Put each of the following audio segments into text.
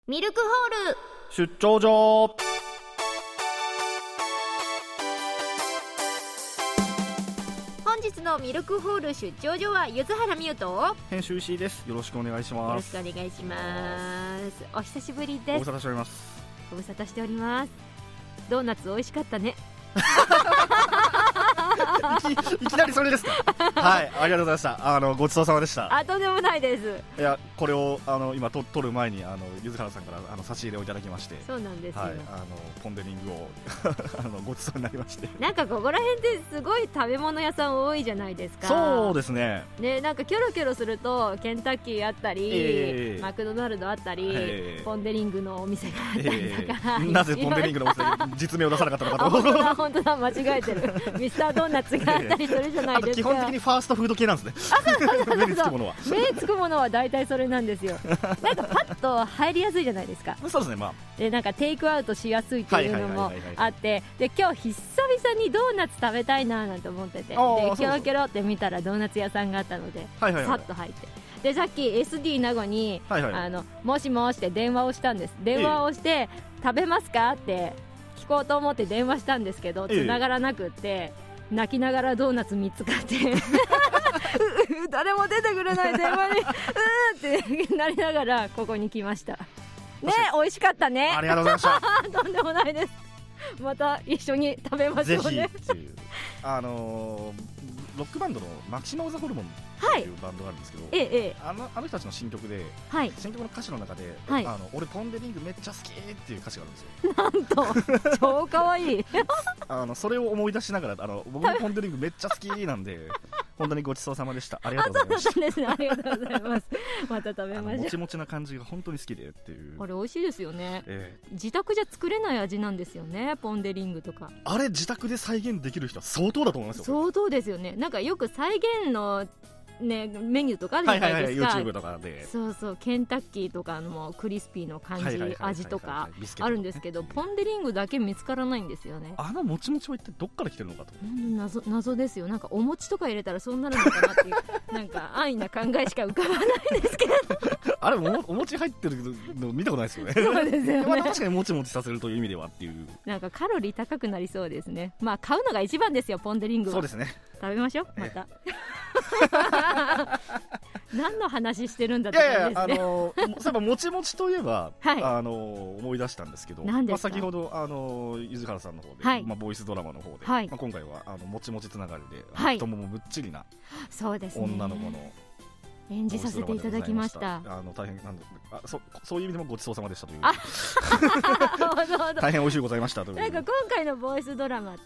ミルクホール出張所。 本日のミルクホール出張所は柚原美優と編集石井です。よろしくお願いします。 よろしくお願いします。お久しぶりです。 ご無沙汰しております。 ご無沙汰しております。ドーナツ美味しかったね。 いきなりそれですか。はい、ありがとうございました。ごちそうさまでした。 とんでもないです。 いや、これを今撮る前に柚原さんから差し入れをいただきまして。 そうなんですよ、 はい、ポン・デ・リングをごちそうになりまして。 なんかここら辺ですごい食べ物屋さん多いじゃないですか。 そうですね。 ね、なんかキョロキョロするとケンタッキーあったり、マクドナルドあったり、ポン・デ・リングのお店があったりとか、 なぜポン・デ・リングのお店実名を出さなかったのかと。 本当だ間違えてる。ミスタードーナツがあったりするじゃないですか。 あと基本的にファーストフード系なんですね。目につくものは大体それなんですよ。なんかパッと入りやすいじゃないですか。 そうですね、まあ、 でなんかテイクアウトしやすいっていうのもあって、で今日久々にドーナツ食べたいななんて思ってて、でキョロキョロって見たらドーナツ屋さんがあったので、さっと入って、でさっき SD 名護に、もしもしって電話をしたんです。電話をして、食べますかって聞こうと思って電話したんですけど、繋がらなくって、泣きながらドーナツ3つ買って誰も出てくれない電話にってなりながらここに来ましたね。美味しかったね。 ありがとうございました。 とんでもないです。また一緒に食べましょうね。 ぜひロックバンドのマキシマム・ザ・ホルモンっていうバンドがあるんですけど、あの人たちの新曲で、新曲の歌詞の中で、俺ポン・デ・リングめっちゃ好きっていう歌詞があるんですよ。 なんと超かわいい。 それを思い出しながら、僕もポン・デ・リングめっちゃ好きなんで本当にごちそうさまでした。ありがとうございました。 そうですね、ありがとうございます。また食べましょう。 もちもちな感じが本当に好きでっていう。 あれ美味しいですよね。自宅じゃ作れない味なんですよね、ポン・デ・リングとか。あれ自宅で再現できる人は相当だと思いますよ。 相当ですよね。なんかよく再現のね、メニューとかあるじゃないですか。 YouTube とかで。 そうそう、ケンタッキーとかのクリスピーの感じ、味とかあるんですけど、ポン・デ・リングだけ見つからないんですよね。 もちもちは一体どっから来てるのかと。 謎ですよ。なんかお餅とか入れたらそうなるのかなっていうなんか安易な考えしか浮かばないですけどあれお餅入ってるの見たことないですよね。 そうですよね。 確かにもちもちさせるという意味ではっていう。 なんかカロリー高くなりそうですね。まあ買うのが一番ですよ、ポン・デ・リングは。 そうですね。 食べましょう、また。何の話してるんだって感じですね。 そういえばもちもちといえば、思い出したんですけど、先ほど柚原さんの方で、ボイスドラマの方で、今回はもちもちつながりで、太ももむっちりな女の子の演じさせていただきました。 大変そういう意味でもごちそうさまでしたという。大変美味しいございましたという。 なんか今回のボイスドラマって、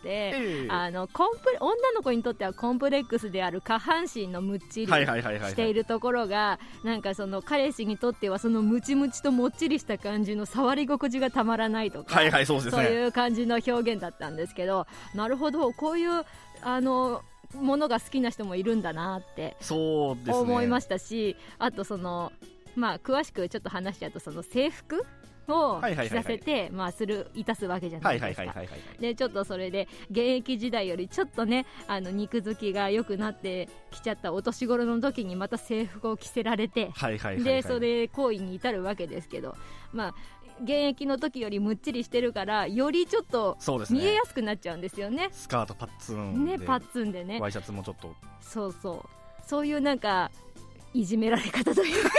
女の子にとってはコンプレックスである下半身のむっちりしているところが、なんかその彼氏にとってはそのムチムチともっちりした感じの触り心地がたまらないとか、そういう感じの表現だったんですけど、なるほど、こういうものが好きな人もいるんだなって思いましたし、あと詳しくちょっと話しちゃうと、その制服を着させていたすわけじゃないですか。でちょっとそれで現役時代よりちょっとね、肉付きが良くなってきちゃったお年頃の時にまた制服を着せられて、でそれ行為に至るわけですけど、現役の時よりむっちりしてるからよりちょっと見えやすくなっちゃうんですよね。 スカートパッツンで、 パッツンでね、 ワイシャツもちょっと、 そういうなんかいじめられ方というか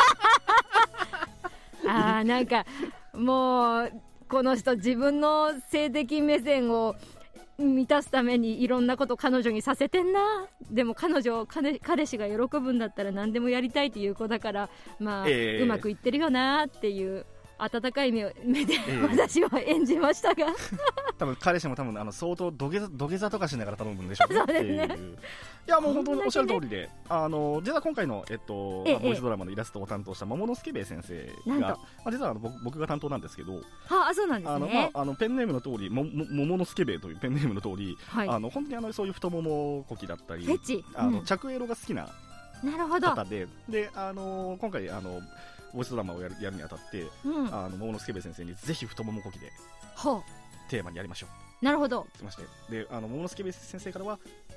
なんかもうこの人自分の性的目線を満たすためにいろんなこと彼女にさせてんな。でも彼氏が喜ぶんだったら何でもやりたいっていう子だから、うまくいってるよなっていう温かい目で私は演じましたが多分彼氏も相当土下座とかしながら頼むんでしょうね。そうですね。いやもう本当におっしゃる通りで、実は今回のボイスドラマのイラストを担当した桃之助兵衛先生が、実は僕が担当なんですけど、 そうなんですね。 ペンネームの通り、桃之助兵衛というペンネームの通り、本当にそういう太ももこきだったり、着エロが好きな方で、今回ボイスドラマをやるにあたって、桃之助兵衛先生にぜひ太ももこきでテーマにやりましょう。 なるほど。 来まして、で桃之助兵衛先生からは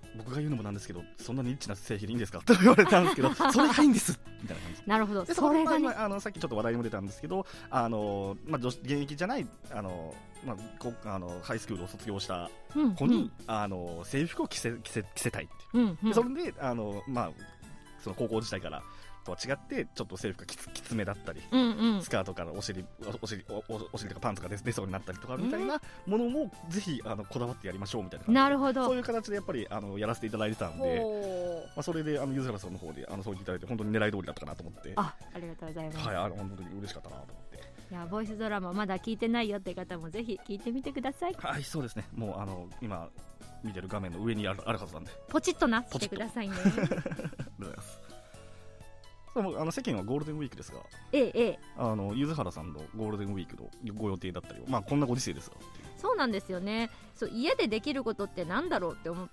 僕が言うのもなんですけど、そんなニッチな製品でいいんですかと言われたんですけどそれがいいんですみたいな感じ。 なるほど。それがね、 さっきちょっと話題にも出たんですけど、現役じゃないハイスクールを卒業した子に、制服を着せたいって、でそれでその高校時代からとは違ってちょっと制服がきつめだったり、スカートからお尻とかパンツが出そうになったりとかみたいなものもぜひこだわってやりましょうみたいな。 なるほど。 そういう形でやっぱりやらせていただいてたんで、それで柚原さんの方でそう言っていただいて本当に狙い通りだったかなと思って、 ありがとうございます。 はい、本当に嬉しかったなと思って。 いや、ボイスドラマまだ聞いてないよって方もぜひ聞いてみてください。 はい、そうですね。もう今見てる画面の上にあるはずなんで、 ポチッとなしてくださいね。 ありがとうございます。世間はゴールデンウィークですが、柚原さんのゴールデンウィークのご予定だったり、こんなご時世ですが。そうなんですよね。そう家でできることってなんだろうって思って、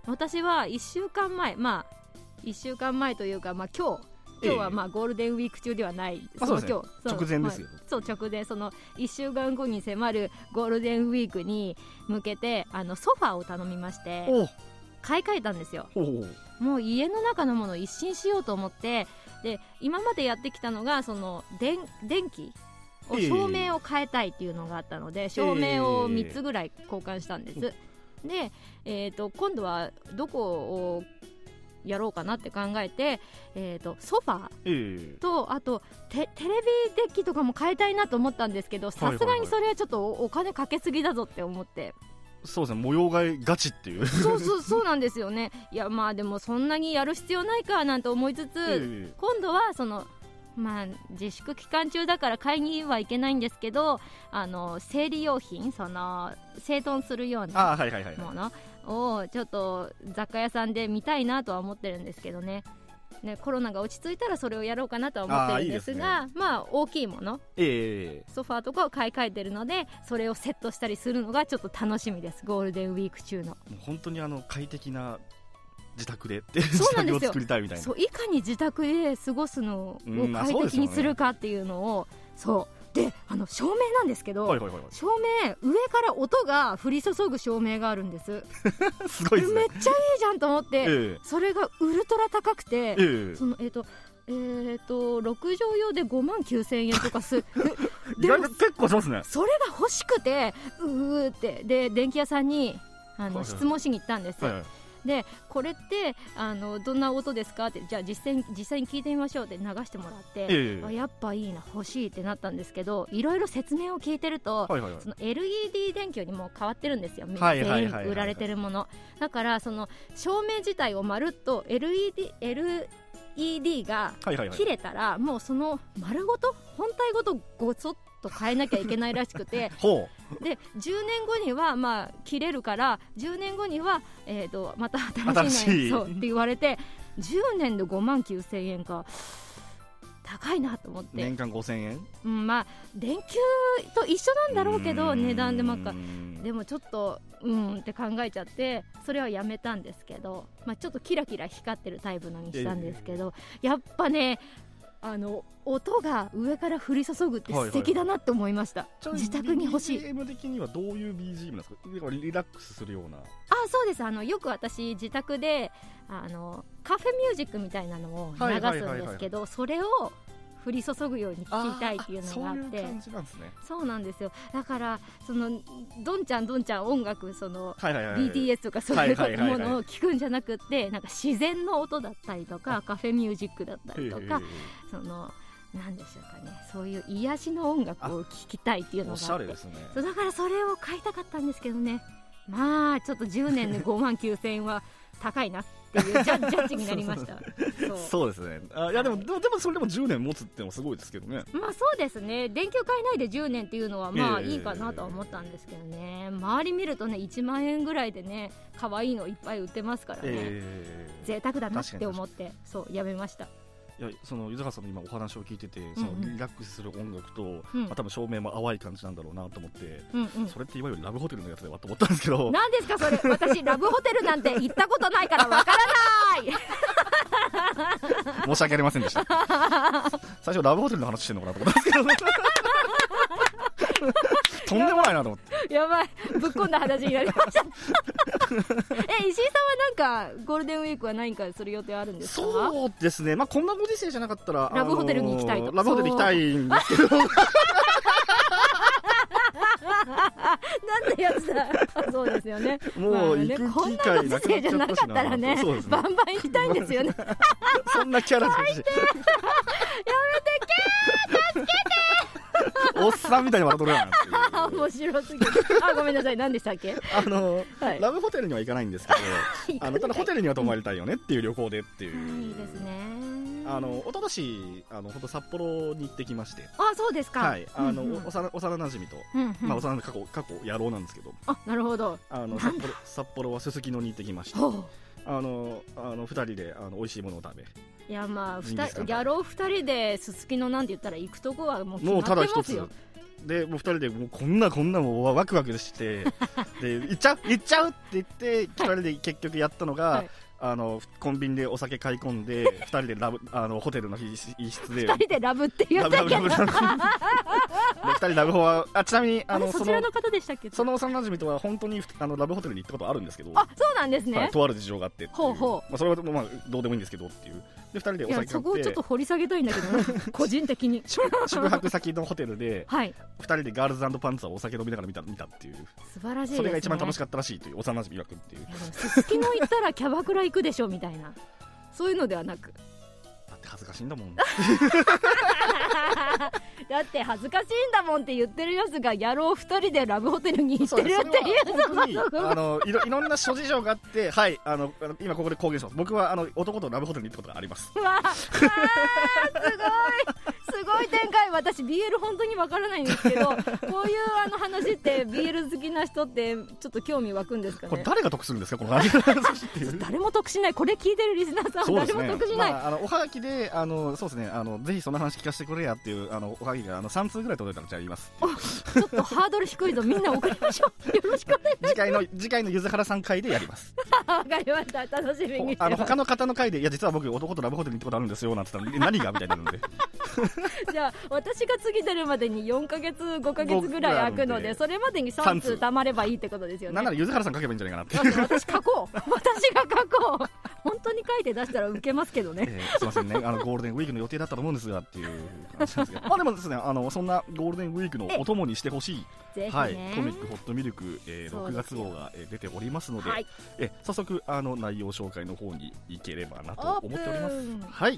私は1週間前、1週間前というか、今日はゴールデンウィーク中ではない、 そうですね、直前ですよ、 そう直前、その1週間後に迫るゴールデンウィークに向けてソファーを頼みまして、買い替えたんですよ。もう家の中のものを一新しようと思って、で今までやってきたのがその電気を、照明を変えたいっていうのがあったので、照明を3つぐらい交換したんです。で、今度はどこをやろうかなって考えて、ソファーと、あとテレビデッキとかも変えたいなと思ったんですけど、さすがにそれはちょっとお金かけすぎだぞって思って、 そうですね、模様替えガチっていうそうなんですよね。いや、でもそんなにやる必要ないかなんて思いつつ、今度はその自粛期間中だから買いにはいけないんですけど、生理用品、その整頓するようなものをちょっと雑貨屋さんで見たいなとは思ってるんですけどね。コロナが落ち着いたらそれをやろうかなとは思ってるんですが、いいですね、大きいもの、ソファーとかを買い替えてるので、それをセットしたりするのがちょっと楽しみです。ゴールデンウィーク中の。もう本当に快適な自宅で自宅を作りたいみたいな。 いかに自宅で過ごすのを快適にするかっていうのを、で照明なんですけど、照明上から音が降り注ぐ照明があるんです。 すごいですね。 めっちゃいいじゃんと思って、それがウルトラ高くて、その6畳用で59,000円とかすでも結構しますね。 それが欲しくてってで電気屋さんに質問しに行ったんです。でこれってどんな音ですかって、じゃあ実際に聞いてみましょうって流してもらって、やっぱいいな、欲しいってなったんですけど、いろいろ説明を聞いてると、その LED 電球にも変わってるんですよ、全員売られてるものだから、その照明自体をまるっと LED が切れたら、もうその丸ごと本体ごとごそっと変えなきゃいけないらしくてで10年後には切れるから、10年後には、また新しいのって言われて、10年で59,000円か、高いなと思って。 年間5,000円、 電球と一緒なんだろうけど、値段ででもちょっとって考えちゃって、それはやめたんですけど、ちょっとキラキラ光ってるタイプのにしたんですけど、やっぱね、音が上から降り注ぐって素敵だなって思いました。自宅に欲しい。 BGM 的にはどういう BGM なんですか？リラックスするような。 そうです。よく私自宅でカフェミュージックみたいなのを流すんですけど、それを降り注ぐように聴きたいっていうのがあって、 そういう感じなんですね。 そうなんですよ。だからそのどんちゃん音楽、その BTS とかそういうものを聴くんじゃなくって、なんか自然の音だったりとか、カフェミュージックだったりとか、そのなんでしょうかね、そういう癒しの音楽を聴きたいっていうのがあって、 おしゃれですね。 だからそれを買いたかったんですけどね、ちょっと10年で59,000円は高いなっていうジャッジになりました。 そうですね。いやでもそれでも10年持つってのはすごいですけどね。 そうですね。電球変えないで10年っていうのはいいかなとは思ったんですけどね。周り見るとね、1万円ぐらいでね、可愛いのいっぱい売ってますからね。贅沢だなって思ってやめました。 いや、その柚原さんの今お話を聞いてて、そのリラックスする音楽と、多分照明も淡い感じなんだろうなと思って、それっていわゆるラブホテルのやつではと思ったんですけど。 何ですかそれ。私ラブホテルなんて行ったことないからわからない申し訳ありませんでした。最初ラブホテルの話してるのかなと思ったんですけどとんでもないなと思って。 やばい、ぶっこんだ話になりました石井さんはなんかゴールデンウィークは何かする予定あるんですか？ そうですね、まあこんなご時世じゃなかったらラブホテルに行きたいと。 ラブホテル行きたいんですけどなんてやつだ。そうですよね。 もう行く機会なくなっちゃったしな。こんなご時世じゃなかったらね、 バンバン行きたいんですよね。 そんなキャラでやめてけー、助けておっさんみたいに笑っとるやんっていう。 面白すぎる。ごめんなさい、何でしたっけ？ ラブホテルには行かないんですけど、ただホテルには泊まりたいよねっていう旅行でっていう。 いいですね。 一昨年本当札幌に行ってきまして。 あ、そうですか。 はい、幼馴染と、まあ幼馴染過去野郎なんですけど。 あ、なるほど。 札幌はすすきのに行ってきまして。2人で美味しいものを食べ。 いや、まあ野郎2人ですすきのなんて言ったら行くとこはもう決まってますよ。もうただ一つで、もう2人でもうこんなもうワクワクしてで行っちゃうって言って2人で結局やったのが、コンビニでお酒買い込んで2人でホテルの一室で 2人でラブって言ったっけ？2 人ラブホはちなみにそちらの方でしたっけ？ その幼馴染とは本当にラブホテルに行ったことあるんですけど。 あ、そうなんですね。 とある事情があってほうほう。 それはまあどうでもいいんですけどっていう。で2人でお酒買って、 そこをちょっと掘り下げたいんだけど個人的に宿泊先のホテルで2人でガールズ&パンツァーをお酒飲みながら見たっていう。 素晴らしいですね。 それが一番楽しかったらしいという幼馴染曰くっていう。 すすきの行ったらキャバクラ行くでしょみたいな、そういうのではなく、 だって恥ずかしいんだもんだって恥ずかしいんだもんって言ってるやつが野郎2人でラブホテルに行ってるっていういろんな諸事情があって、はい、今ここで公言します。僕は男とラブホテルに行ったことがあります。 わあ、すごい展開。私 BL 本当にわからないんですけど、こういう話って BL 好きな人ってちょっと興味湧くんですかね。 これ誰が得するんですか、この話っていう。 誰も得しない。これ聞いてるリスナーさんは誰も得しない。 おはがきでそうですね、ぜひその話聞かせてくれやっていうおはがきが3通ぐらい届いたらじゃあ言います。 ちょっとハードル低いぞ、みんな送りましょう。よろしくお願いします。 次回のゆずはらさん会でやります。 わかりました、楽しみにしてます。 他の方の会で、いや実は僕男とラブホテルに行ったことあるんですよなんて言ったら何がみたいなのでじゃあ私が次出るまでに4ヶ月5ヶ月ぐらい空くので、それまでに3通たまればいいってことですよね。 なんならゆずはらさん書けばいいんじゃないかなって。 私書こう。私が書こう。本当に書いて出したら受けますけどね。 すいませんね、ゴールデンウィークの予定だったと思うんですがっていう話なんですけど、でもですね、そんなゴールデンウィークのお供にしてほしい、はい、コミックホットミルク、6月号が出ておりますので、早速内容紹介の方に行ければなと思っております。はい。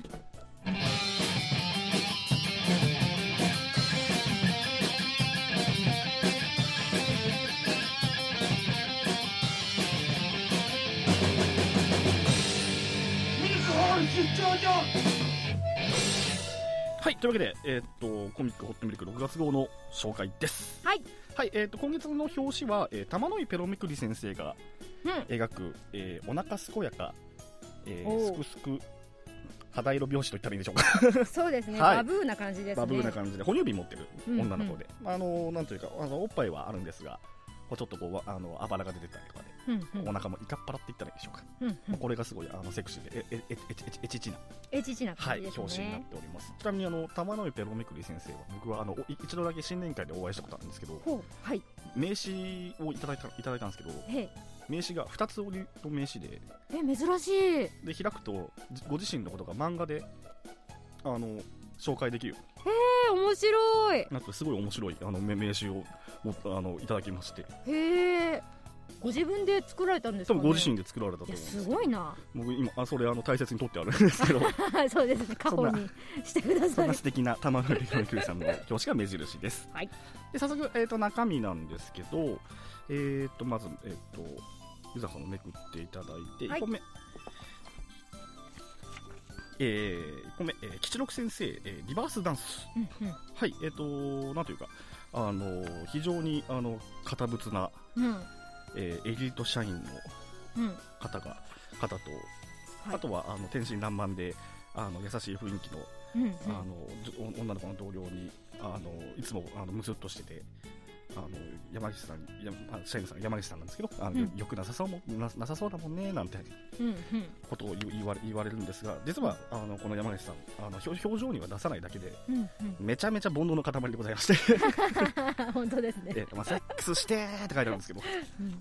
はい、というわけで、コミックホットミルク6月号の紹介です。 はい、 はい、今月の表紙は、玉野井ペロめくり先生が描く、お腹すこやか、すくすく肌色拍子と言ったらいいでしょうか。 そうですね、バブーな感じですね。 バブーな感じで哺乳瓶持ってる女の子で、なんというかおっぱいはあるんですが、ちょっとこうあばらが出てたりとかで、お腹もいかっぱらって言ったらいいでしょうか。これがすごいセクシーでエチチな感じですね。表紙になっております。ちなみに玉野井ペロめくり先生は僕は一度だけ新年会でお会いしたことあるんですけど、名刺をいただいたんですけど、名刺が2つ折りの名刺で、 珍しい。 で開くとご自身のことが漫画で紹介できる。 面白い。 なんかすごい面白い名刺をいただきまして。 ご自分で作られたんですかね。 多分ご自身で作られたと思うんです。 すごいな。 僕今それ大切に取ってあるんですけどそうですね、家宝にしてください。 そんな素敵な玉野井ペロめくりさんの表紙が目印です。 はい。 で早速、中身なんですけど、まずゆざさんをめくっていただいて、1本目、1個目、吉六先生、リバースダンス。はい、なんというか非常に堅物な、エリート社員の方と、あとは天真爛漫で優しい雰囲気の、女の子の同僚にいつもムスッとしてて、山岸さん、社員さん山岸さんなんですけど、よくなさそうだもんねなんてことを言われるんですが、実はこの山岸さん表情には出さないだけで、めちゃめちゃ煩悩の塊でございまして本当ですね。 セックスしてって書いてあるんですけど、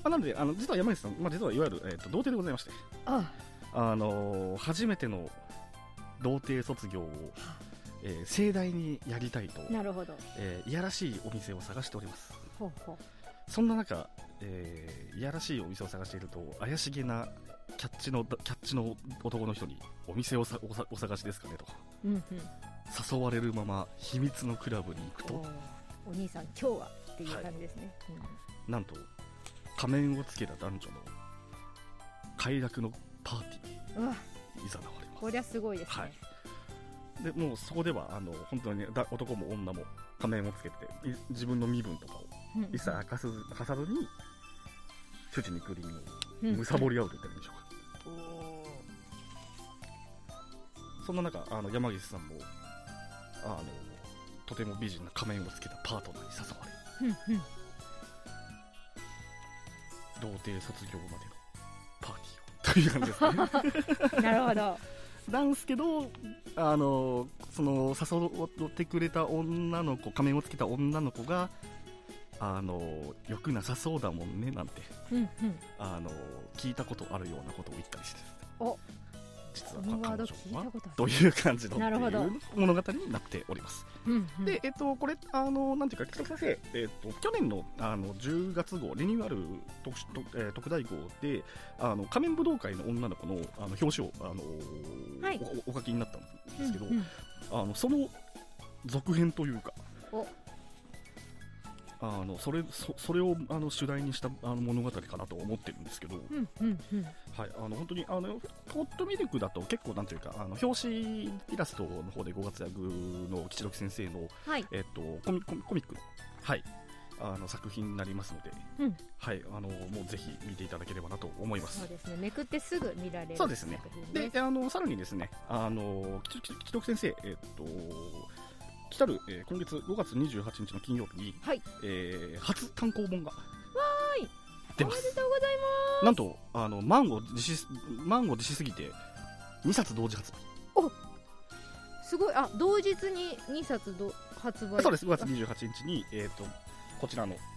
なので実は山口さん、実はいわゆる、童貞でございまして、初めての童貞卒業を、盛大にやりたいと、 なるほど、 いやらしいお店を探しております。 ほうほう。 そんな中、いやらしいお店を探していると、怪しげなキャッチの男の人にお店をお探しですかねと、誘われるまま秘密のクラブに行くと、 お兄さん今日はっていう感じですね、 なんと仮面をつけた男女の快楽のパーティーにいざなわれます。 こりゃすごいですね。 でもうそこでは本当に男も女も仮面をつけて自分の身分とかを一切明かさずに主人にクリームをむさぼり合うと言ったらいいんでしょうか。そんな中山岸さんもとても美人な仮面をつけたパートナーに誘われ、童貞卒業までのパーティーをという感じですね。なるほど。 なんですけどその誘ってくれた女の子、仮面をつけた女の子がよくなさそうだもんねなんて、聞いたことあるようなことを言ったりして、実は彼女はという感じの物語になっております。で、これなんていうか、北先生、去年の10月号リニューアル特大号で仮面武道会の女の子の表紙をお書きになったんですけど、その続編というか、それを主題にした物語かなと思ってるんですけど、本当にホットミルクだと結構なんていうか表紙イラストの方でご活躍の吉六先生の、コミックの、作品になりますので、もうぜひ見ていただければなと思います。 そうですね、めくってすぐ見られるそうですね。でさらにですね吉六先生来たる、今月5月28日の金曜日に、初単行本が出ます。 おめでとうございます。 なんと満を持しすぎて2冊同時発売。 すごい。同日に2冊発売。 そうです。5月28日にこちらの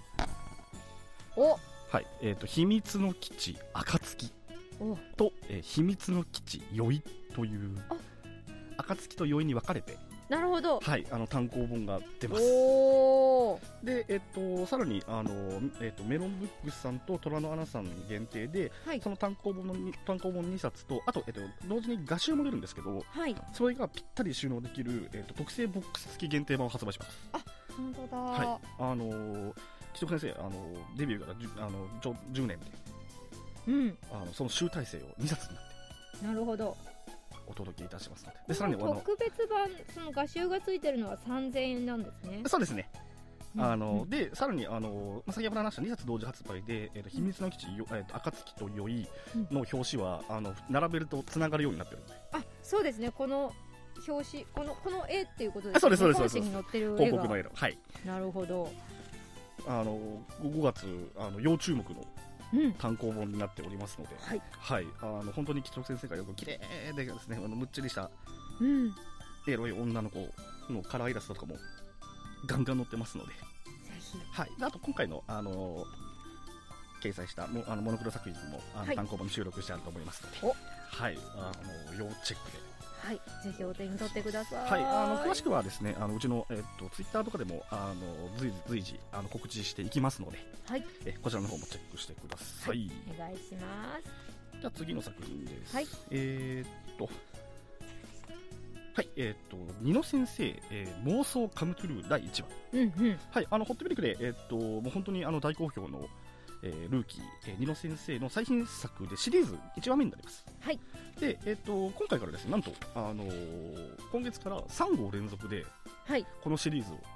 秘密の基地暁と、秘密の基地宵という暁と宵に分かれて、 なるほど、 単行本が出ます。で、さらにメロンブックスさんと虎の穴さん限定で、その単行本2冊と、あと、同時に画集も出るんですけど、それがぴったり収納できる、特製ボックス付き限定版を発売します。 本当だ。 吉六先生デビューから10年で、その集大成を2冊になって、なるほど、お届けいたしますので。でさらに特別版、その画集がついてるのは3000円なんですね。 そうですね。でさらに先ほど話した2冊同時発売で、秘密の基地暁と宵の表紙は並べるとつながるようになってるので。 そうですね。この表紙、この絵っていうことですね。 そうです。 表紙に載ってる絵が広告の絵の。 なるほど。 5月要注目の単行本になっておりますので、本当に吉六先生がよく綺麗でですね、むっちりした、エロい女の子のカラーイラストとかもガンガン載ってますので、あと今回の掲載したモノクロ作品も単行本に収録してあると思いますので、要チェックで。 ぜひお手に取ってください。 詳しくはですねうちのツイッターとかでも随時告知していきますので、こちらの方もチェックしてください。 お願いします。 じゃあ次の作品です。ニノ先生、妄想カムトゥルー第1話。ホットミルクでもう本当に大好評のルーキー、ニノ先生の最新作でシリーズ1話目になります。で、今回からですね、なんと今月から3号連続でこのシリーズを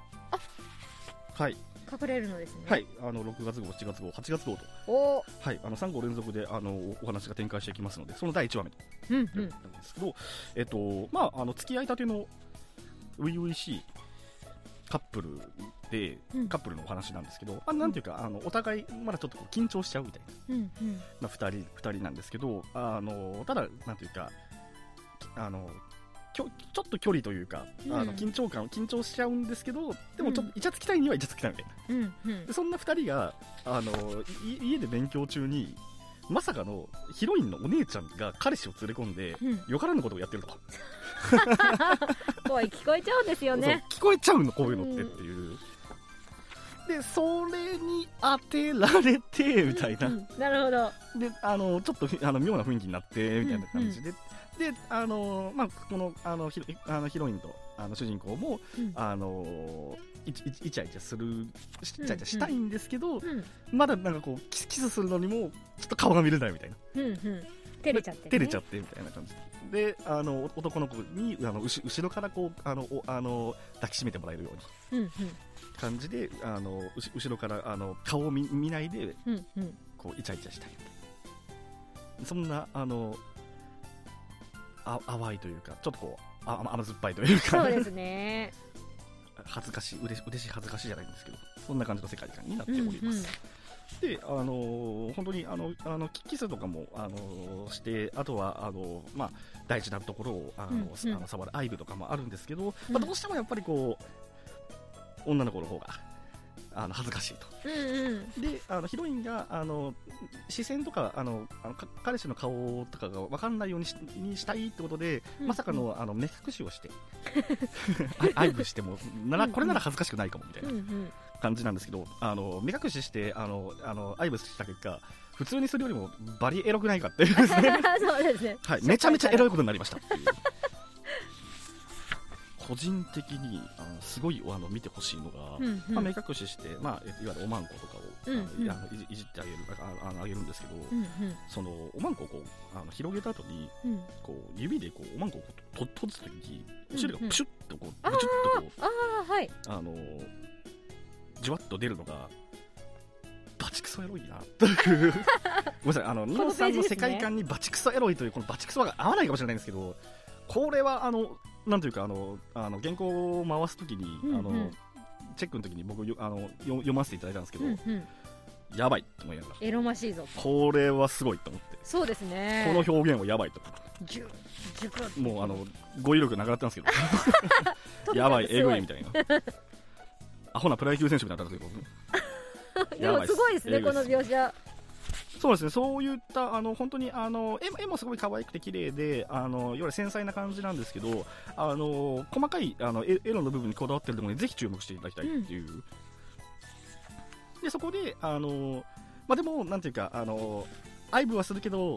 隠れるのですね。 6月号、7月号、8月号と3号連続でお話が展開していきますので、その第1話目なんですけど、付き合いたての初々しいカップルで、カップルのお話なんですけど、なんていうかお互いまだちょっと緊張しちゃうみたいな、2人なんですけど、ただなんていうかちょっと距離というか、緊張しちゃうんですけど、でもちょっとイチャつきたいにはイチャつきたいみたいな、でそんな2人が家で勉強中にまさかのヒロインのお姉ちゃんが彼氏を連れ込んで、よからぬことをやってると声聞こえちゃうんですよね。 聞こえちゃうのこういうのっていう、でそれに当てられてみたいな、 なるほど。 でちょっと妙な雰囲気になってみたいな感じで、でこのヒロインと主人公も、イチャイチャしたいんですけど、まだなんかこうキスするのにもちょっと顔が見れないみたいな、 照れちゃってみたいな感じで、男の子に後ろからこう抱きしめてもらえるように、感じで後ろから顔を 見ないで、こうイチャイチャしたい、そんな淡いというか、ちょっとこう甘酸っぱいというか、 そうですね恥ずかしい、嬉しい恥ずかしいじゃないんですけど、そんな感じの世界観になっております、で本当にキスとかもして、あとは大事なところを触る愛撫とかもあるんですけど、どうしてもやっぱりこう女の子の方が恥ずかしいと、でヒロインが視線とか彼氏の顔とかが分かんないようにしたいってことで、まさかの目隠しをして愛撫してもこれなら恥ずかしくないかもみたいな感じなんですけど、目隠しして愛撫した結果、普通にするよりもバリエロくないかっていうですねそうですね、 はい、めちゃめちゃエロいことになりましたっていう個人的にすごい見てほしいのが、目隠しして、いわゆるおまんことかをいじってあげるんですけど、そのおまんこをこう広げた後に、こう指でこうおまんこを閉じた時に、お尻がプシュッとこうブチュッとこうじわっと出るのがバチクソエロいなというごめんなさい、ニノさんの世界観にバチクソエロいというこのバチクソが合わないかもしれないんですけど、これはなんというか原稿を回すときに、チェックのときに僕読ませていただいたんですけど、やばいと思いながら、 エロましいぞ、 これはすごいと思って、 そうですね、 この表現はやばいともう語彙力なくなったんですけどやばい、エグいみたいなアホなプロ野球選手みたいになったんですけどでもすごいですね、この描写。 そうですね、そういった本当に絵もすごい可愛くて綺麗で、いわゆる繊細な感じなんですけど、細かいエロの部分にこだわってるところにぜひ注目していただきたいっていう、でそこででもなんていうか愛撫はするけど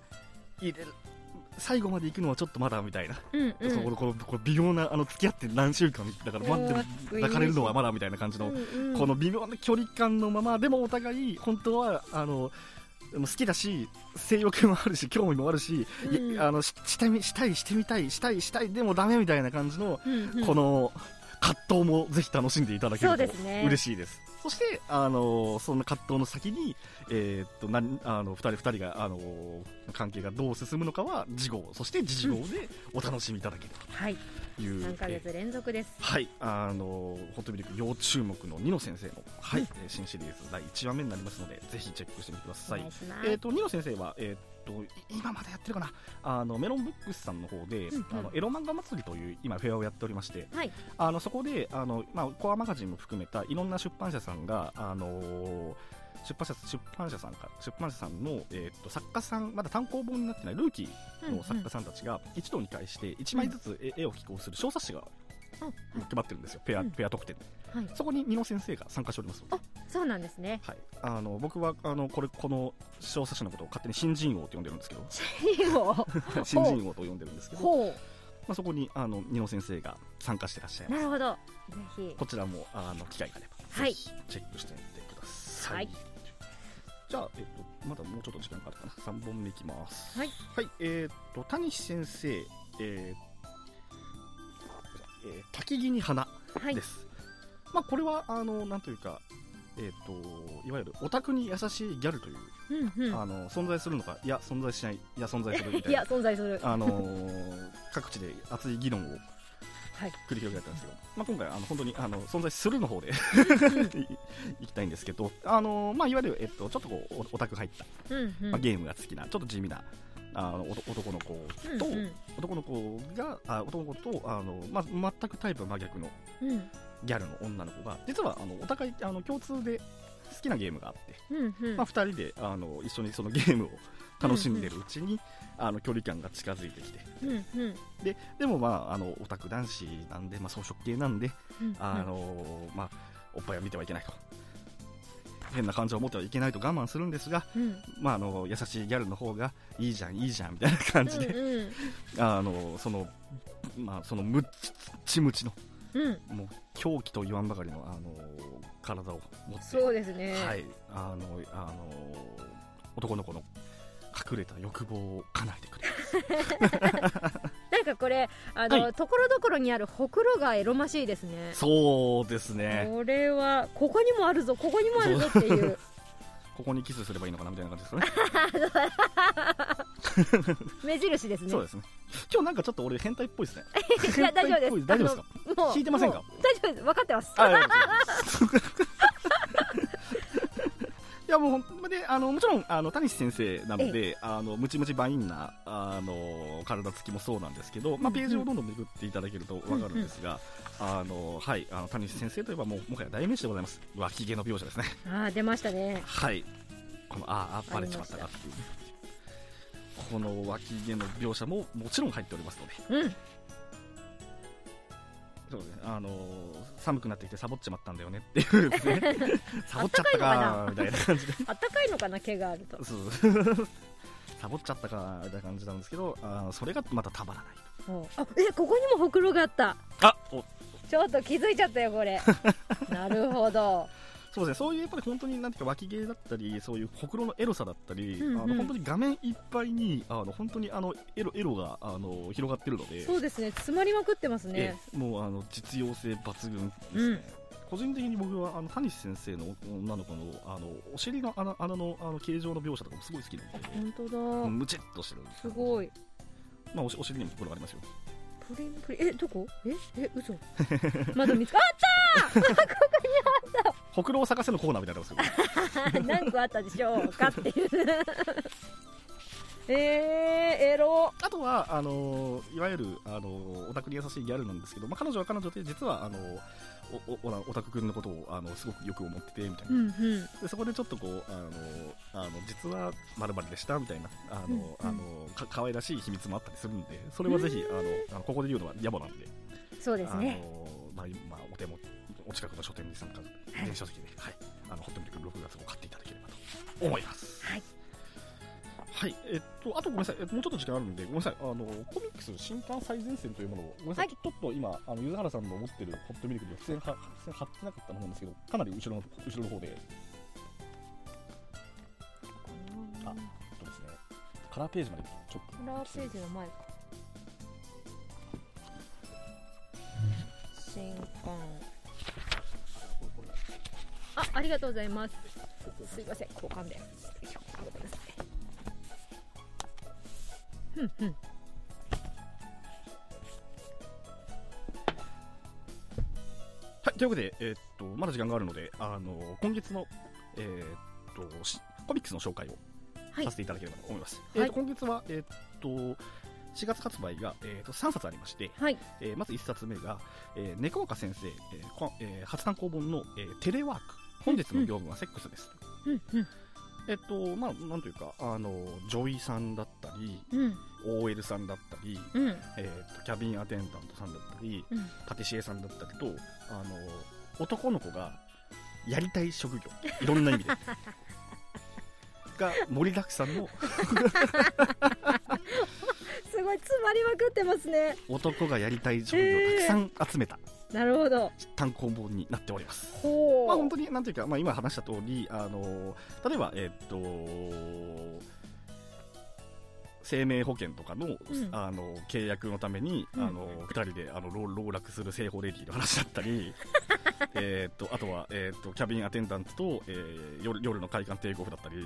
最後まで行くのはちょっとまだみたいな、この微妙な付き合って何週間だから待って抱かれるのはまだみたいな感じの、この微妙な距離感のままでもお互い本当は好きだし、性欲もあるし、興味もあるし、してみたいでもダメみたいな感じの、この葛藤もぜひ楽しんでいただけると嬉しいです。そしてそんな葛藤の先に2人が関係がどう進むのかは次号、そして次号でお楽しみいただけるという、 3ヶ月連続です。 はい、ホットミルク要注目のニノ先生の、新シリーズ第1話目になりますので、ぜひチェックしてみてください。ニノ先生は今までやってるかな、メロンブックスさんの方で、エロ漫画祭りという今フェアをやっておりまして、そこでコアマガジンも含めたいろんな出版社さんが出版社さんの、作家さん、まだ単行本になってないルーキーの作家さんたちが一堂に会して1枚ずつ絵を寄稿する小冊子が決まってるんですよ、ペア特典、そこにニノ先生が参加しておりますので。 そうなんですね。 僕はこの小冊子のことを勝手に新人王と呼んでるんですけど新人王と呼んでるんですけど、そこにニノ先生が参加してらっしゃいます。 なるほど、ぜひこちらも機会があればぜひチェックしてみてください。じゃあ、まだもうちょっと時間があるかな。3本目いきます。谷先生、焚木に花です。これはなんというか、いわゆるオタクに優しいギャルという、存在するのか、いや存在しない、いや存在するみたいな、 いや存在する、 各地で熱い議論を繰り広げられたんですけど、今回本当に存在するの方でいきたいんですけど、いわゆるちょっとこうオタク入った、ゲームが好きなちょっと地味な男の子と、男の子と全くタイプ真逆のギャルの女の子が、実はお互い共通で好きなゲームがあって、2人で一緒にそのゲームを楽しんでるうちに、距離感が近づいてきて、でもオタク男子なんで、草食系なんで、おっぱいは見てはいけないと、変な感情を持ってはいけないと我慢するんですが、優しいギャルの方がいいじゃんいいじゃんみたいな感じで、そのムッチムチの、もう狂気と言わんばかりの体を持って、 そうですね、 はい、男の子の隠れた欲望を叶えてくれますなんかこれところどころにあるほくろがエロましいですね。 そうですね、 これはここにもあるぞここにもあるぞっていうここにキスすればいいのかなみたいな感じですかね目印ですね。 そうですね。今日なんかちょっと俺変態っぽいですねいや大丈夫です。 大丈夫ですか？聞いてませんか？ 大丈夫です、分かってますいやもうでもちろん谷先生なので、ムチムチバインな体つきもそうなんですけど、ページをどんどんめくっていただけると分かるんですが、谷先生といえばもはや代名詞でございます。脇毛の描写ですね。 出ましたね。 はい、このバレちまったかっていう、この脇毛の描写ももちろん入っておりますので、そうですね、寒くなってきてサボっちまったんだよねっていうですねサボっちゃったかみたいな感じであったかいのかな、毛があるとそうサボっちゃったかみたいな感じなんですけど、それがまたたまらないと。 ここにもほくろがあった。ちょっと気づいちゃったよこれなるほど。 そうですね、そういうやっぱり本当になんていうか脇毛だったり、そういうほくろのエロさだったり、本当に画面いっぱいに本当にエロが広がってるので、 そうですね、詰まりまくってますね。 もう実用性抜群ですね。個人的に僕は谷先生の女の子のお尻の穴の形状の描写とかもすごい好きなんで。 本当だ、 ムチッとしてる。 すごい。 お尻にもほくろがありますよ。 プリンプリン、どこ？嘘まだ見つかったここにあった。 ほくろを探せのコーナーみたいなのですよ何個あったでしょうかっていうエロ。 あとはいわゆるオタクに優しいギャルなんですけど、彼女は彼女で実はオタク君のことをすごくよく思っててみたいな、でそこでちょっとこう実は〇〇でしたみたいな可愛らしい秘密もあったりするんで、それはぜひここで言うのは野暮なんで、 そうですね、 お手元お近くの書店に参加電子書籍で、ホットミルク6月を買っていただければと思います。はい、あとごめんなさい、もうちょっと時間あるんでごめんなさい、コミックス新刊最前線というものをごめんなさい、ちょっと今柚原さんの持ってるホットミルクで付箋貼ってなかったものなんですけど、かなり後ろの方でですね、カラーページまでちょっとカラーページの前か、新刊ありがとうございます。すいません、交換でごめんなさい。 はい、というわけで、まだ時間があるので、今月の、コミックスの紹介をさせていただければと思います。今月は、4月発売が、3冊ありまして、まず1冊目が、猫岡先生、初単行本の、テレワーク、本日の業務はセックスです。なんというか女医さんだったり、OL さんだったり、キャビンアテンダントさんだったり、パティシエさんだったりと男の子がやりたい職業、いろんな意味でが盛りだくさんのすごい詰まりまくってますね。 男がやりたい職業をたくさん集めた、 なるほど、 単行本になっております。本当になんていうか、今話した通り例えば生命保険とかの、契約のために2人で籠絡する聖保レディの話だったりあとは、キャビンアテンダントと、夜の快感テイクオフだったり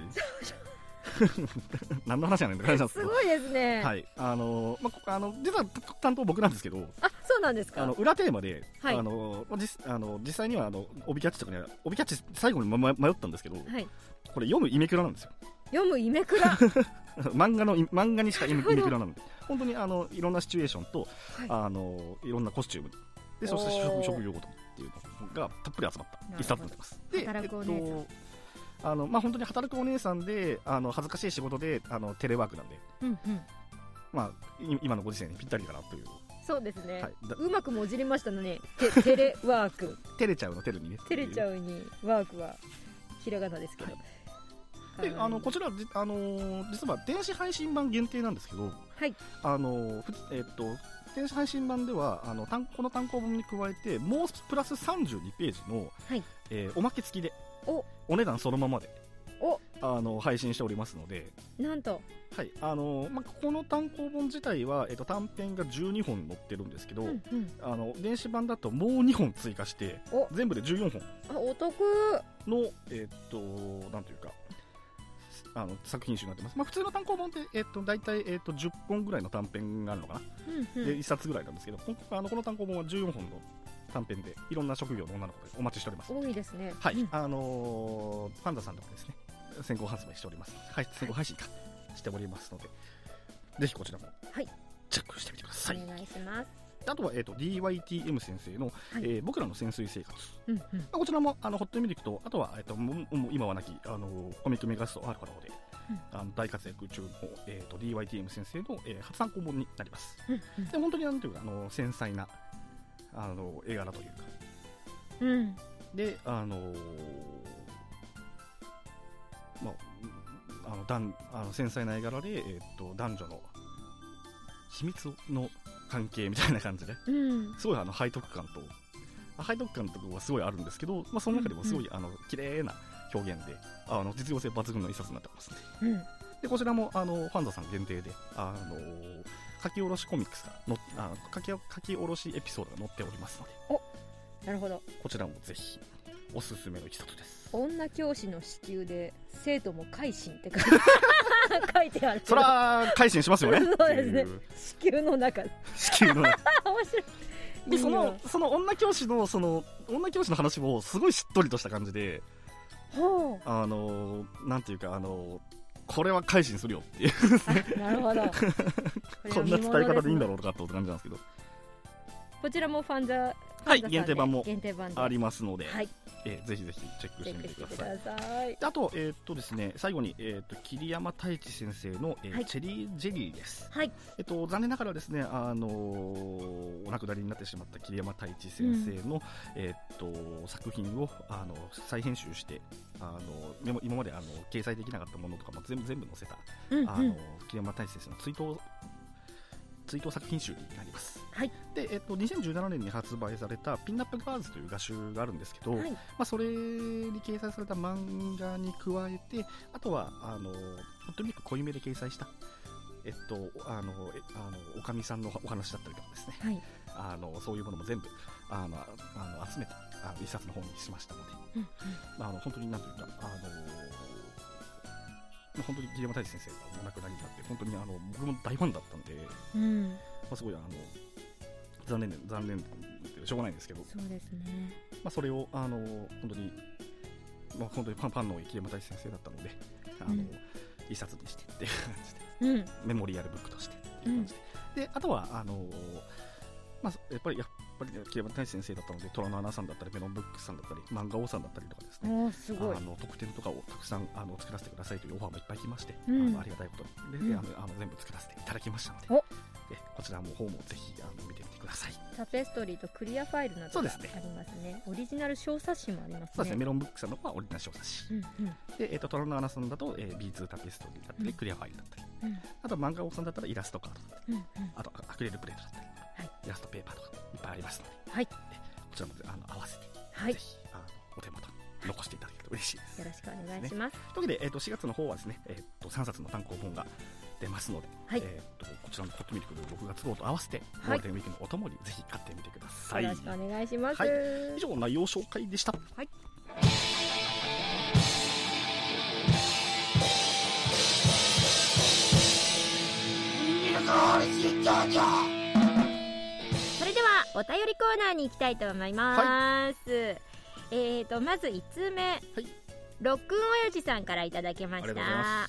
何の話やねんって感じなんですけど、 すごいですね。 はい、実は担当僕なんですけど、 そうなんですか。 裏テーマで、実際には帯キャッチとかには帯キャッチ最後に迷ったんですけど、これ読むイメクラなんですよ。 読むイメクラ漫画にしかイメクラなので、本当にいろんなシチュエーションと、いろんなコスチュームで、そして職業ごとっていうのがたっぷり集まった一冊になってます。で、 働くお姉さん、 本当に働くお姉さんで恥ずかしい仕事でテレワークなんで、今のご時世にぴったりかなという。 そうですね、うまくもじりましたね。テレワーク照れちゃうのテレにね、 照れちゃうにワークはひらがなですけど、 でこちら実は電子配信版限定なんですけど、電子配信版ではこの単行本に加えてもうプラス32ページの、おまけ付きで お値段そのままで配信しておりますので、 なんと、 この単行本自体は、短編が12本載ってるんですけど、電子版だともう2本追加して全部で14本お得のなんというか作品集になってます。普通の単行本って、大体、10本ぐらいの短編があるのかな、で1冊ぐらいなんですけど、この単行本は14本の短編でいろんな職業の女の子でお待ちしております。 多いですね。 はい、パンダさんとかですね、先行発売しております。先行配信しておりますので、ぜひこちらもチェックしてみてください。 お願いします。 あとは、DYTM 先生の、僕らの潜水生活、こちらもホットミルクと、あとは、今はなきコミックメガスト R からので、大活躍中の、DYTM 先生の、初単行本になります。で本当になんていうか繊細な絵柄というか、で繊細な絵柄で、男女の秘密の関係みたいな感じで、すごい背徳感とかはすごいあるんですけど、その中でもすごい綺麗な表現で実用性抜群の一冊になってますね。でこちらもファンザさん限定で書き下ろしコミックスが書き下ろしエピソードが載っておりますので、 なるほど、 こちらもぜひおすすめの一冊です。 女教師の子宮で生徒も改心って書いてある。 そりゃ改心しますよね。 そうですね、子宮の中面白い。 でその女教師の話もすごいしっとりとした感じで、なんていうかこれは改心するよっていうなるほどこんな伝え方でいいんだろうかって感じなんですけど、 こちらもファンザ限定版もありますので、ぜひぜひチェックしてみてください。あと、ですね、最後に、桐山太一先生の、チェリージェリーです。残念ながらですね、お亡くなりになってしまった桐山太一先生の、作品を再編集して今まで掲載できなかったものとかも全部載せた、桐山太一先生の追悼作品集になります。で、2017年に発売されたピンナップガールズという画集があるんですけど、それに掲載された漫画に加えて、あとはホットミルク濃いめで掲載したおかみさんのお話だったりとかですね、そういうものも全部集めて一冊の本にしましたので、本当になんというか本当に桐山太一先生がお亡くなりになって、本当に僕も大ファンだったんで、すごい残念でしょうがないんですけど、 そうですね、 それを本当にファンの桐山太一先生だったので、一冊にしてっていう感じで、メモリアルブックとしてっていう感じで、あとはやっぱり桐山太一先生だったので、虎の穴さんだったりメロンブックさんだったり漫画王さんだったりとかですね、 すごい特典とかをたくさん作らせてくださいというオファーもいっぱい来まして、ありがたいことで、全部作らせていただきましたので、こちらも方もぜひ見てみてください。 タペストリーとクリアファイルなどがありますね。オリジナル小冊子もありますね。 そうですね、メロンブックさんの方はオリジナル小冊子、で虎の穴さんだと B2 タペストリーだったり、クリアファイルだったり、あと漫画王さんだったらイラストカードだったり、あとアクリルプレートだったり、イラストペーパーとかいっぱいありますので、こちらも合わせて、ぜひお手元に残していただけると嬉しいです。 よろしくお願いします。 というわけで、4月の方はですね、3冊の単行本が出ますので、こちらのホットミルクの6月号と合わせてゴールデンウィークのお供にぜひ買ってみてください。 よろしくお願いします。 以上、内容紹介でした。 それではお便りコーナーに行きたいと思います。まず1つ目、ロックンおやじさんからいただきました。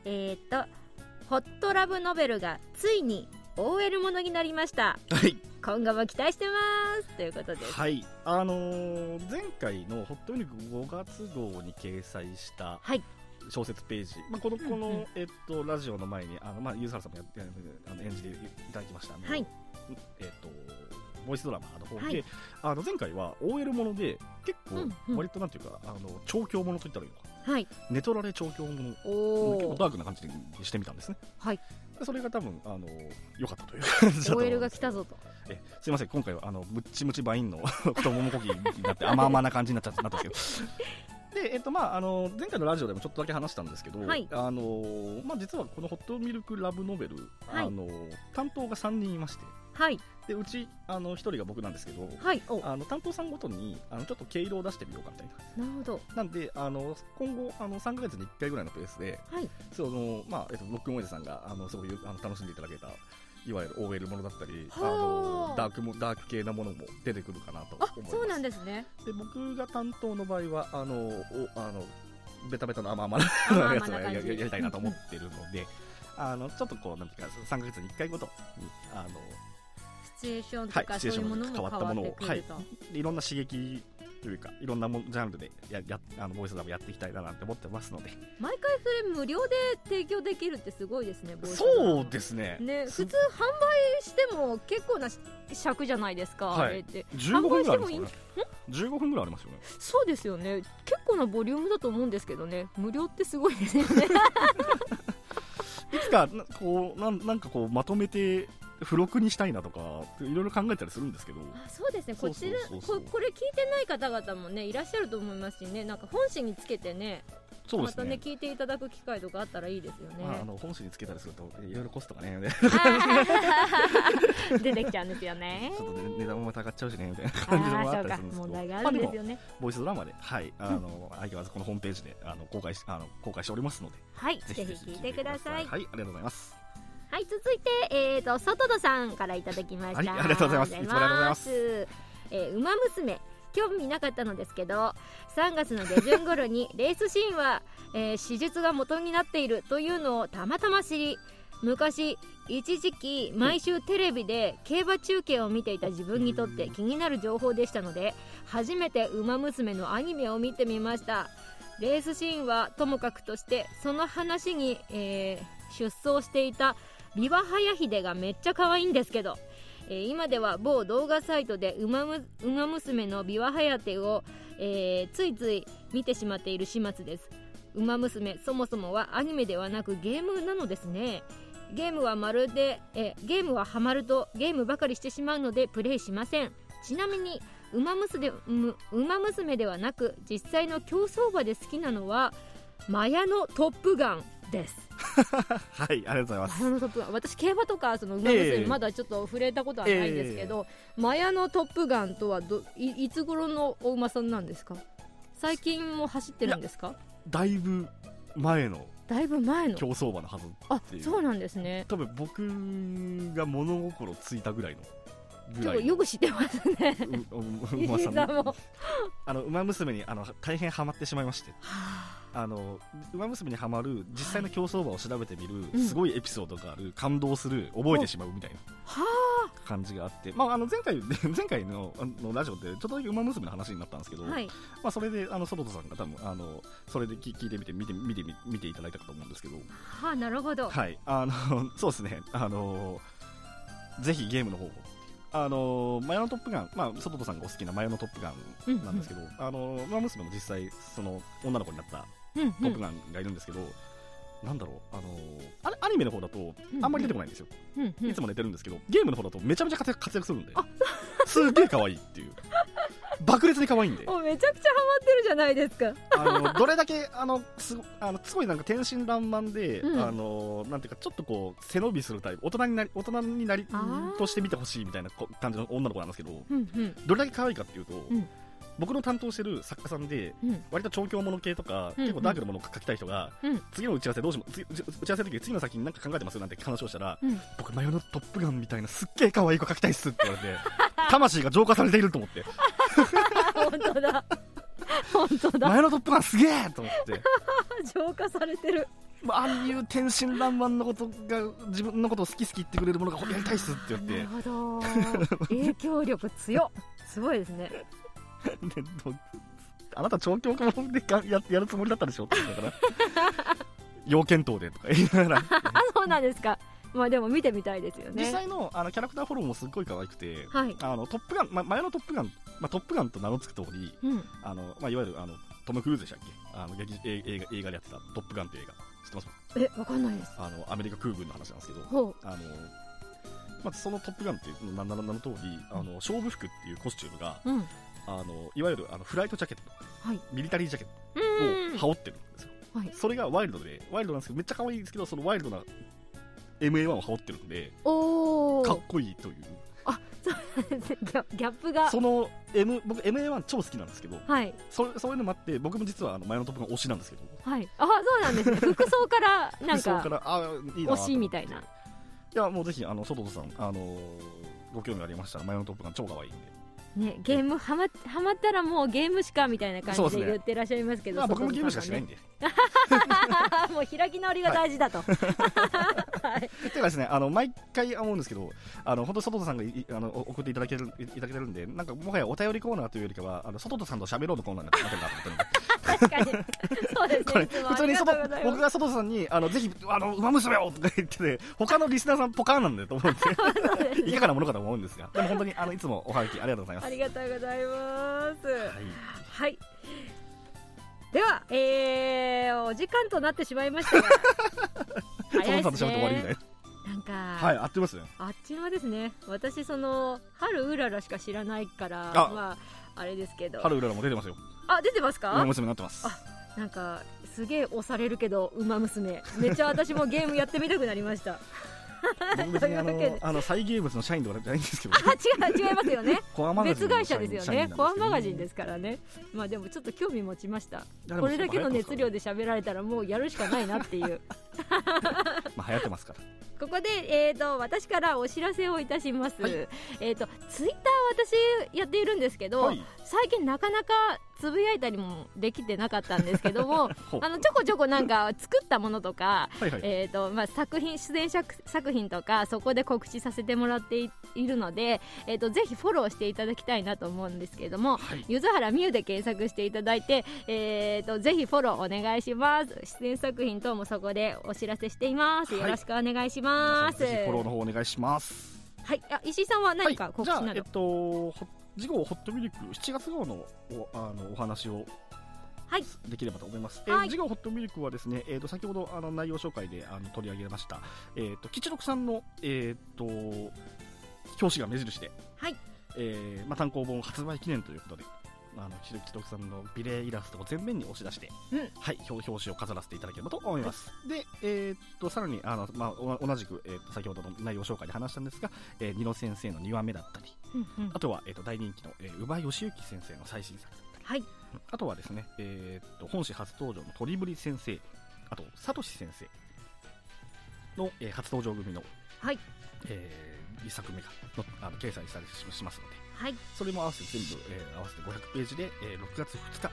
ホットラブノベルがついに OL ものになりました。 はい、 今後も期待してますということです。 はい、前回のホットユニーク5月号に掲載した小説ページ、この、ラジオの前にユーザーさんも演じていただきました、はい、ボイスドラマの方で、前回は OL もので結構割となんていうか、調教ものといったらいいのか、はい、ネトラレ調教もの、結構ダークな感じにしてみたんですね。はい、それが多分良かったという感じだと思います。 OL が来たぞと。 すいません、今回はムッチムチバインの太ももこきになって甘々な感じになったんですけどで、前回のラジオでもちょっとだけ話したんですけど、はい、実はこのホットミルクラブノベル、はい、担当が3人いまして、はい、でうち1人が僕なんですけど、はい、担当さんごとにちょっと毛色を出してみようかみたいな。なるほど。なんで今後3ヶ月に1回ぐらいのペースで、はい、ロックンオイズさんがすごい楽しんでいただけたいわゆる OL ものだったりダーク系なものも出てくるかなと思います。 そうなんですね。 で僕が担当の場合はベタベタの甘々なやつをやりたいなと思ってるのでちょっとこうなんていうか3ヶ月に1回ごとにシチュエーションとかそういうものも変わってくると、はい、 いろんな刺激というかいろんなジャンルでボイスドラマやっていきたいななんて思ってますので、 毎回それ無料で提供できるってすごいですね。ボイスそうですね。 普通販売しても結構な尺じゃないですか、はい、あれって 15分ぐらいありますよね。15分ぐらいありますよね。 そうですよね。結構なボリュームだと思うんですけどね、無料ってすごいですよねいつかこうなんかこうまとめて付録にしたいなとかいろいろ考えたりするんですけど。 そうですね。これ聞いてない方々もねいらっしゃると思いますしね、なんか本誌につけてね、 そうですね、 またね聞いていただく機会とかあったらいいですよね。 本誌につけたりするといろいろコストがね出てきちゃうんですよね。 ちょっと値段もまた上がっちゃうしねみたいな感じもあったりするんですけど、 問題があるんですよね。 ボイスドラマで、はい、相変わらずこのホームページで公開しておりますので、 はい、ぜひ聞いてください。 はい、ありがとうございます。 はい、続いて外戸さんからいただきました。 ありがとうございます。いつもありがとうございます。 ウマ娘興味なかったのですけど3月の下旬頃にレースシーンは、史実が元になっているというのをたまたま知り、昔一時期毎週テレビで競馬中継を見ていた自分にとって気になる情報でしたので、初めてウマ娘のアニメを見てみました。レースシーンはともかくとして、その話に、出走していたビワハヤヒデがめっちゃ可愛いんですけど、今では某動画サイトでウマ娘のビワハヤテを、ついつい見てしまっている始末です。ウマ娘そもそもはアニメではなくゲームなのですね。ゲームはハマるとゲームばかりしてしまうのでプレイしません。ちなみにウマ娘ではなく実際の競走馬で好きなのはマヤのトップガンですはい、ありがとうございます。 マヤのトップガン、私競馬とかその馬娘まだちょっと触れたことはないんですけど、マヤのトップガンとはいつ頃のお馬さんなんですか？最近も走ってるんですか？ だいぶ前の競走馬のはずっていう。 そうなんですね。 多分僕が物心ついたぐらいのよく知ってますね。 馬さんも馬娘に大変ハマってしまいまして、馬娘にハマる実際の競走馬を調べてみる、すごいエピソードがある、感動する、覚えてしまうみたいな感じがあって、前回のラジオでちょっとだけ馬娘の話になったんですけど、はい、それで外戸さんが多分それで聞いてみて見ていただいたかと思うんですけど、 なるほど。 はい、そうですね、ぜひゲームの方をマヤのトップガン、外戸さんがお好きなマヤのトップガンなんですけど、馬娘も実際その女の子になったトップガンがいるんですけど、なんだろう、アニメの方だとあんまり出てこないんですよ、いつも寝てるんですけど、ゲームの方だとめちゃめちゃ活躍するんで、すげえ可愛いっていう爆裂に可愛いんで、 めちゃくちゃハマってるじゃないですか。 どれだけすごいなんか天真爛漫で、なんていうかちょっとこう背伸びするタイプ、大人になりとして見てほしいみたいな感じの女の子なんですけど、どれだけ可愛いかっていうと、僕の担当してる作家さんで、割と調教物系とか、結構ダークなものを書きたい人が、次の打ち合わせ打ち合わせの時に次の先に何か考えてますなんて話をしたら、僕マヨのトップガンみたいなすっげえ可愛い子書きたいっすって言われて魂が浄化されていると思って本当だマヨのトップガンすげえと思って浄化されてる。 ああいう天真爛漫のことが自分のことを好き言ってくれるものがやりたいっすって言って、 なるほど影響力強っすごいですねであなた調教家で やるつもりだったでしょって言ったから要検討でとか言いながらそうなんですか。まあでも見てみたいですよね。 実際のキャラクターフォローもすっごい可愛くて、 はい、 トップガン、前のトップガン、トップガンと名の付く通り、いわゆるトム・クルーズでしたっけ、映画でやってたトップガンっていう映画知ってますか？ わかんないです。 アメリカ空軍の話なんですけど、そのトップガンって名の通り勝負服っていうコスチュームが、いわゆるフライトジャケット、ミリタリージャケットを羽織ってるんですよ。それがワイルドなんですけど、めっちゃ可愛いんですけど、そのワイルドな MA1 を羽織ってるんでかっこいいという。 ギャップが僕 MA1 超好きなんですけど、そういうのもあって僕も実は前のトップガン推しなんですけど、 そうなんですね服装からなんか推しみたいな。いやもうぜひ外戸さんご興味ありましたら前のトップガン超可愛いんでね、ゲームハマったらもうゲームしかみたいな感じで言ってらっしゃいますけど、 僕もゲームしかしないんでもう開き直りが大事だと。というかですね、毎回思うんですけど、本当外戸さんが送っていただけるんで、なんかもはやお便りコーナーというよりかは外戸さんと喋ろうのコーナーになってるなと思ってるんで。 確かにそうですね。 普通に僕が外戸さんにぜひ馬娘をとか言ってて、他のリスナーさんポカーンなんだよと思っていかがなものかと思うんですが、でも本当にいつもおはがきありがとうございます。 ありがとうございます。はい。では、お時間となってしまいましたが早いですね。なんかあっという間ですね。 あっちゅう間ですね。私春うららしか知らないからあれですけど、 春うららも出てますよ。 出てますか？ 馬娘になってます。 なんかすげえ押されるけど馬娘めっちゃ私もゲームやってみたくなりました別にサイゲームズの社員とかじゃないんですけど、 違いますよね別会社ですよね。コアマガジンですからね。でもちょっと興味持ちました。これだけの熱量で喋られたらもうやるしかないなっていう流行ってますから。 ここで、私からお知らせをいたします。ツイッター私やっているんですけど、最近なかなかつぶやいたりもできてなかったんですけどもちょこちょこなんか作ったものとか作品出演作品とかそこで告知させてもらっているので、ぜひフォローしていただきたいなと思うんですけれども、柚原美優で検索していただいて、ぜひフォローお願いします。出演作品等もそこでお知らせしています。よろしくお願いします。 ぜひフォローの方お願いします。 石井さんは何か告知など、 次号ホットミルク7月号のお話をできればと思います。次号ホットミルクはですね、先ほど内容紹介で取り上げました吉六さんの表紙が目印で、単行本発売記念ということで吉六さんの美麗イラストを前面に押し出して、表紙を飾らせていただければと思います。で、さらに同じく、先ほどの内容紹介で話したんですが、ニノ先生の2話目だったり、あとは、大人気の乳母義行先生の最新作だったり、あとはですね、本誌初登場の鳥ぶり先生、あとサトシ先生の、初登場組の、1作目が掲載されしますので、それも合わせて全部、合わせて500ページで、6月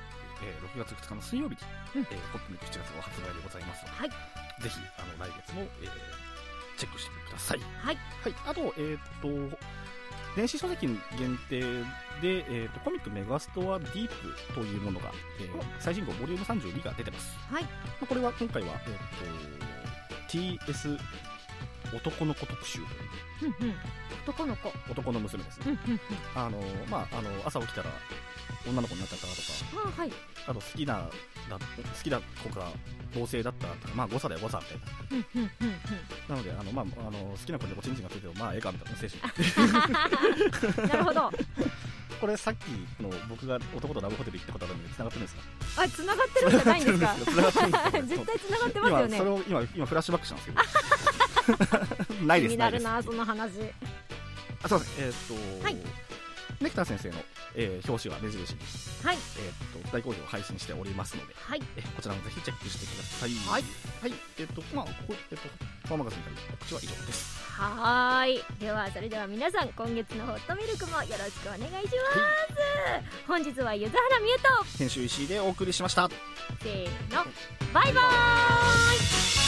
2日の水曜日に、ホットミルク7月号発売でございますので、ぜひ来月も、チェックしてください。あと、電子書籍限定で、コミックメガストアディープというものが、最新号ボリューム32が出てます。これは今回は、TS 男の子特集という、男の娘ですね。朝起きたら女の子になっちゃったとか、あと好きな子が同性だったとか、誤差だよ誤差みたいな、なので好きな子におちんちんがついてもええかみたいな精神なるほど。 これさっきの僕が男とラブホテル行ったことあるので繋がってるんですか？ 繋がってるんじゃないんですか？絶対繋がってますよね。 それを今フラッシュバックしたんですけどないです。 気になるなその話。 そうです。ネクター先生の、表紙は目印に、大好評配信しておりますので、こちらもぜひチェックしてください。 ファーマガジンから告知は以上です。 はい、ではそれでは皆さん今月のホットミルクもよろしくお願いします、本日は柚原美優と編集石井でお送りしました。 せーの、バイバーイ。